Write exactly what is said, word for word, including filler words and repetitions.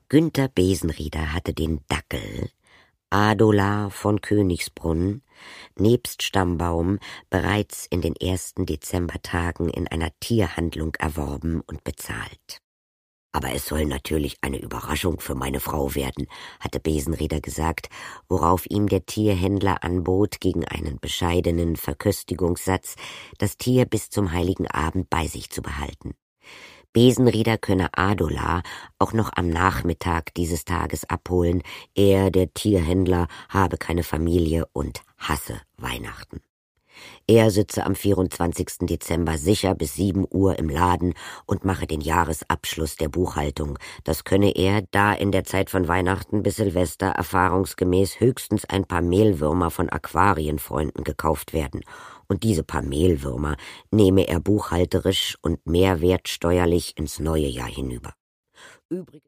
Günther Besenrieder hatte den Dackel Adolar von Königsbrunn nebst Stammbaum bereits in den ersten Dezembertagen in einer Tierhandlung erworben und bezahlt. »Aber es soll natürlich eine Überraschung für meine Frau werden«, hatte Besenrieder gesagt, worauf ihm der Tierhändler anbot, gegen einen bescheidenen Verköstigungssatz das Tier bis zum heiligen Abend bei sich zu behalten. Besenrieder könne Adolar auch noch am Nachmittag dieses Tages abholen, er, der Tierhändler, habe keine Familie und hasse Weihnachten. Er sitze am vierundzwanzigsten Dezember sicher bis sieben Uhr im Laden und mache den Jahresabschluss der Buchhaltung. Das könne er, da in der Zeit von Weihnachten bis Silvester erfahrungsgemäß höchstens ein paar Mehlwürmer von Aquarienfreunden gekauft werden. Und diese paar Mehlwürmer nehme er buchhalterisch und mehrwertsteuerlich ins neue Jahr hinüber. Übrigens